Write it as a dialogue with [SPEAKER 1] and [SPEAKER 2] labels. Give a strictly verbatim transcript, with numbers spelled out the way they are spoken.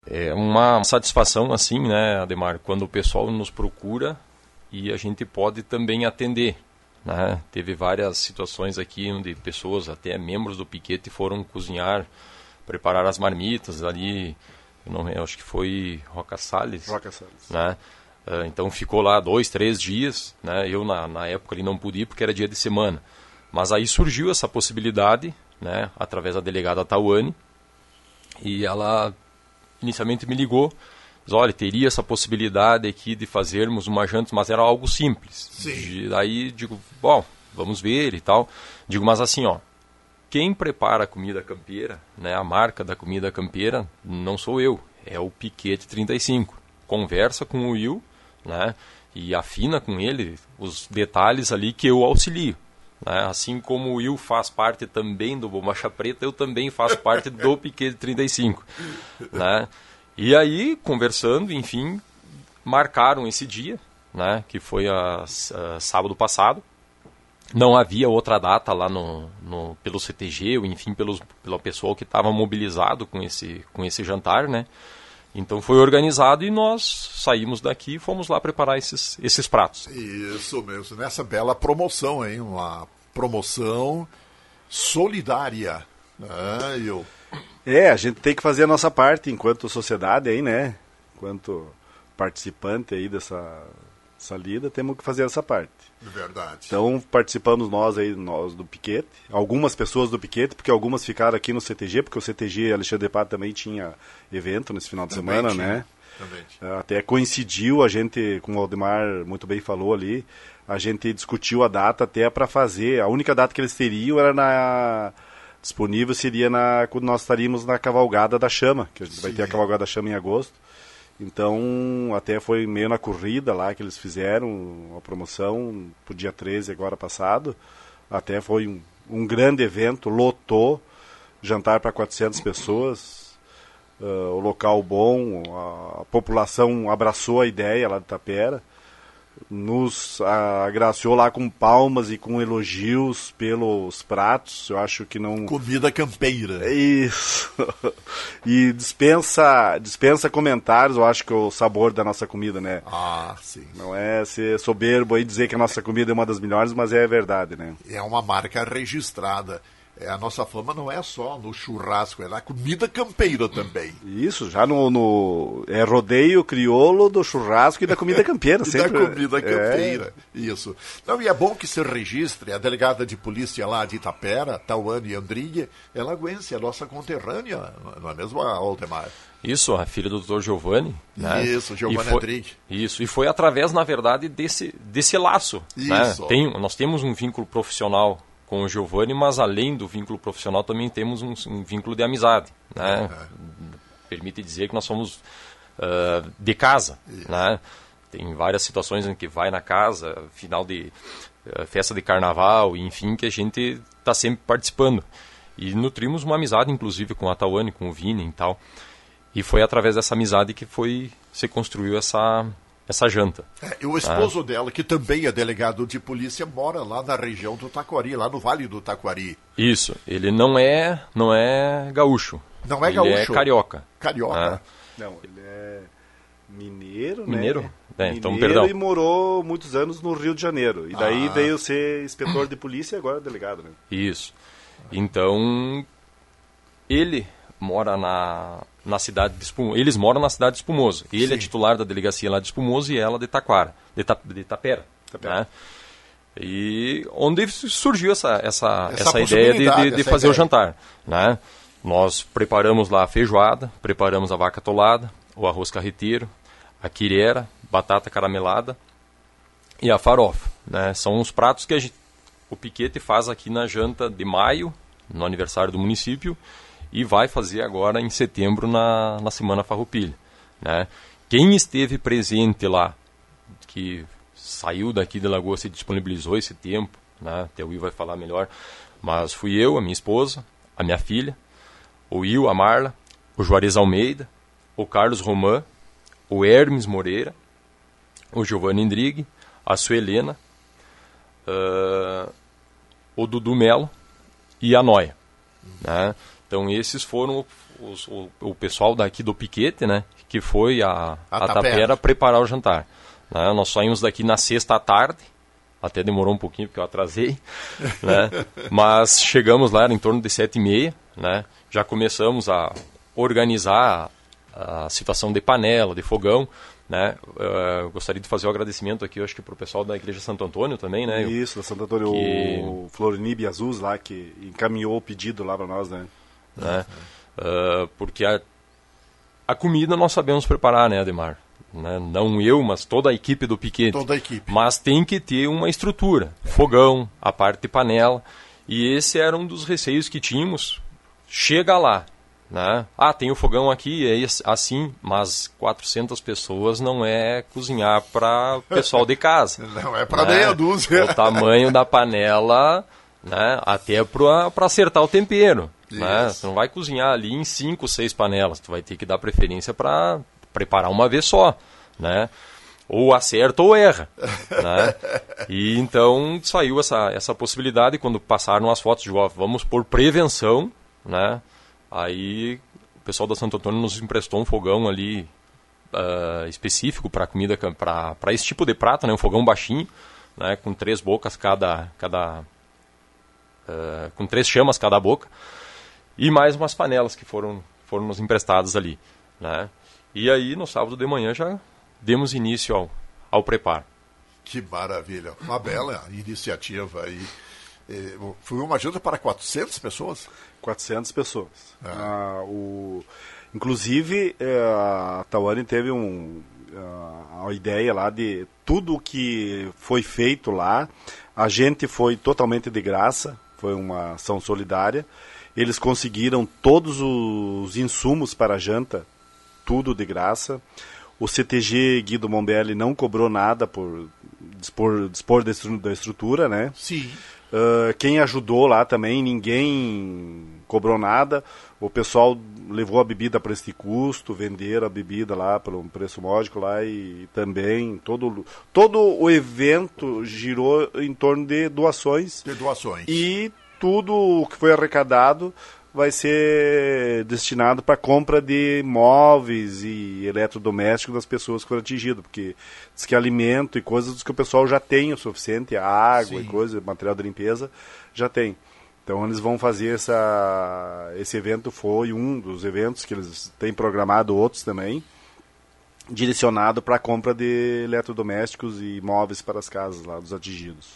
[SPEAKER 1] É uma satisfação, assim, né, Ademar, quando o pessoal nos procura e a gente pode também atender, né? Teve várias situações aqui onde pessoas, até membros do piquete, foram cozinhar, preparar as marmitas ali, eu não, eu acho que foi Roca Salles,
[SPEAKER 2] Roca Salles.
[SPEAKER 1] Né? Uh, então ficou lá dois, três dias, né? Eu na, na época ali não pude ir porque era dia de semana, mas aí surgiu essa possibilidade, né, através da delegada Tawane, e ela inicialmente me ligou, diz, olha, teria essa possibilidade aqui de fazermos uma janta, mas era algo simples.
[SPEAKER 3] Sim.
[SPEAKER 1] E aí digo, bom, vamos ver e tal. Digo, mas assim, ó, quem prepara a comida campeira, né, a marca da comida campeira, não sou eu, é o Piquete trinta e cinco. Conversa com o Will, né, e afina com ele os detalhes ali que eu auxilio. Né? Assim como o Will faz parte também do Bombacha Preta, eu também faço parte do Piquete trinta e cinco. Né? E aí, conversando, enfim, marcaram esse dia, né, que foi a, a, sábado passado. Não havia outra data lá no, no, pelo C T G, ou enfim, pelos, pelo pessoal que estava mobilizado com esse, com esse jantar, né? Então foi organizado e nós saímos daqui e fomos lá preparar esses, esses pratos.
[SPEAKER 3] Isso mesmo, nessa bela promoção, hein? Uma promoção solidária. Ah, eu...
[SPEAKER 2] É, a gente tem que fazer a nossa parte enquanto sociedade aí, né? Enquanto participante aí dessa, dessa lida, temos que fazer essa parte.
[SPEAKER 3] Verdade.
[SPEAKER 2] Então participamos nós aí, nós do Piquete, algumas pessoas do Piquete, porque algumas ficaram aqui no C T G, porque o C T G Alexandre de Pato também tinha evento nesse final de também semana, tinha. Né?
[SPEAKER 3] Também tinha.
[SPEAKER 2] Até coincidiu, a gente, como o Aldemar muito bem falou ali, a gente discutiu a data até para fazer, a única data que eles teriam era na... disponível seria na, quando nós estaríamos na Cavalgada da Chama, que a gente Sim. vai ter a Cavalgada da Chama em agosto. Então, até foi meio na corrida lá que eles fizeram a promoção, pro dia treze agora passado. Até foi um, um grande evento, lotou, jantar para quatrocentas pessoas, uh, o local bom, a, a população abraçou a ideia lá de Tapera. Nos agraciou lá com palmas e com elogios pelos pratos. Eu acho que não...
[SPEAKER 3] Comida campeira.
[SPEAKER 2] Isso. E dispensa, dispensa comentários, eu acho que o sabor da nossa comida, né?
[SPEAKER 3] Ah, sim.
[SPEAKER 2] Não é ser soberbo aí dizer que a nossa comida é uma das melhores, mas é verdade, né?
[SPEAKER 3] É uma marca registrada. É, a nossa fama não é só no churrasco, é na comida campeira também.
[SPEAKER 2] Isso, já no, no é rodeio crioulo do churrasco e da comida campeira.
[SPEAKER 3] e
[SPEAKER 2] sempre,
[SPEAKER 3] da comida campeira, é... isso. Não, e é bom que se registre, a delegada de polícia lá de Itapera, Tawane Andrigue, ela aguence, a nossa conterrânea, não é mesmo, Aldemar?
[SPEAKER 1] Isso, a filha do doutor Giovanni. Né?
[SPEAKER 3] Isso, Giovanni Andrigue.
[SPEAKER 1] Isso, e foi através, na verdade, desse, desse laço.
[SPEAKER 3] Isso.
[SPEAKER 1] Né? Tem, nós temos um vínculo profissional com o Giovanni, mas além do vínculo profissional também temos um, um vínculo de amizade, né? Uhum. Permite dizer que nós somos uh, de casa, yeah. né? Tem várias situações em que vai na casa, final de uh, festa de carnaval, enfim, que a gente está sempre participando. E nutrimos uma amizade, inclusive, com a Tawane, com o Vini e tal. E foi através dessa amizade que foi, se construiu essa... essa janta.
[SPEAKER 3] É, e o esposo ah. dela, que também é delegado de polícia, mora lá na região do Taquari, lá no Vale do Taquari.
[SPEAKER 1] Isso, ele não é, não é gaúcho.
[SPEAKER 3] Não é
[SPEAKER 1] ele
[SPEAKER 3] gaúcho?
[SPEAKER 1] Ele é carioca.
[SPEAKER 3] Carioca?
[SPEAKER 2] Ah. Não, ele é mineiro,
[SPEAKER 1] mineiro?
[SPEAKER 2] né?
[SPEAKER 1] É,
[SPEAKER 2] mineiro?
[SPEAKER 1] Então, perdão.
[SPEAKER 2] E morou muitos anos no Rio de Janeiro. E daí
[SPEAKER 3] ah.
[SPEAKER 2] veio ser inspetor de polícia e agora delegado, né?
[SPEAKER 1] Isso. Então, ele mora na... na cidade de Espumoso. Eles moram na cidade de Espumoso. Ele Sim. é titular da delegacia lá de Espumoso e ela de Taquara, de, Ta, de Tapera. Tapera. Né? E onde surgiu essa, essa, essa, essa ideia de, de, de fazer ideia. o jantar. Né? Nós preparamos lá a feijoada, preparamos a vaca atolada, o arroz carreteiro, a quirera, batata caramelada e a farofa. Né? São os pratos que a gente, o Piquete faz aqui na janta de maio, no aniversário do município, e vai fazer agora em setembro na, na Semana Farroupilha. Né? Quem esteve presente lá, que saiu daqui de Lagoa, se disponibilizou esse tempo, né? Até o Will vai falar melhor, mas fui eu, a minha esposa, a minha filha, o Will, a Marla, o Juarez Almeida, o Carlos Román, o Hermes Moreira, o Giovanni Indrigue, a Suelena, uh, o Dudu Melo e a Noia. Né? Então esses foram os, o, o pessoal daqui do piquete, né, que foi a,
[SPEAKER 3] A
[SPEAKER 1] a
[SPEAKER 3] Tapera.
[SPEAKER 1] Tapera preparar o jantar. Né? Nós saímos daqui na sexta à tarde, até demorou um pouquinho porque eu atrasei, né? Mas chegamos lá, era em torno de sete e meia, né? Já começamos a organizar a, a situação de panela, de fogão, né? Uh, gostaria de fazer o um agradecimento aqui, eu acho que para o pessoal da Igreja Santo Antônio também, né?
[SPEAKER 2] Isso, da Santo Antônio,
[SPEAKER 1] que...
[SPEAKER 2] o Florinib Azus lá, que encaminhou o pedido lá para nós, né?
[SPEAKER 1] né? Uh, porque a, a comida nós sabemos preparar, né, Ademar? Né? Não eu, mas toda a equipe do piquete.
[SPEAKER 3] Toda a equipe.
[SPEAKER 1] Mas tem que ter uma estrutura, fogão, a parte de panela, e esse era um dos receios que tínhamos. Chega lá, né? Ah, tem o fogão aqui, é assim, mas quatrocentas pessoas não é cozinhar para pessoal de casa.
[SPEAKER 3] Não é para
[SPEAKER 1] né?
[SPEAKER 3] meia dúzia.
[SPEAKER 1] O tamanho da panela, né? Até para acertar o tempero. Né? Você não vai cozinhar ali em cinco, seis panelas, tu vai ter que dar preferência para preparar uma vez só, né? Ou acerta ou erra, né? E então saiu essa, essa possibilidade quando passaram as fotos de ó, vamos por prevenção, né? Aí o pessoal da Santo Antônio nos emprestou um fogão ali uh, específico para comida, para esse tipo de prato, né? Um fogão baixinho, né? Com três bocas cada, cada uh, com três chamas cada boca e mais umas panelas que foram foram nos emprestadas ali, né? E aí, no sábado de manhã, já demos início ao, ao preparo.
[SPEAKER 3] Que maravilha. Uma bela iniciativa aí. Foi uma ajuda para quatrocentas pessoas?
[SPEAKER 2] quatrocentas pessoas.
[SPEAKER 3] É.
[SPEAKER 2] Ah, o... Inclusive, a Tauane teve um, a ideia lá de tudo que foi feito lá. A gente foi totalmente de graça, foi uma ação solidária. Eles conseguiram todos os insumos para a janta, tudo de graça. O C T G Guido Mombelli não cobrou nada por dispor, dispor da estrutura, né?
[SPEAKER 3] Sim.
[SPEAKER 2] Uh, quem ajudou lá também, ninguém cobrou nada. O pessoal levou a bebida para esse custo, venderam a bebida lá pelo preço módico lá e também todo, todo o evento girou em torno de doações.
[SPEAKER 3] De doações.
[SPEAKER 2] E tudo o que foi arrecadado vai ser destinado para compra de móveis e eletrodomésticos das pessoas que foram atingidas, porque diz que alimento e coisas que o pessoal já tem o suficiente, água Sim. e coisa, material de limpeza, já tem. Então eles vão fazer essa... Esse evento foi um dos eventos que eles têm programado, outros também, direcionado para a compra de eletrodomésticos e móveis para as casas lá dos atingidos.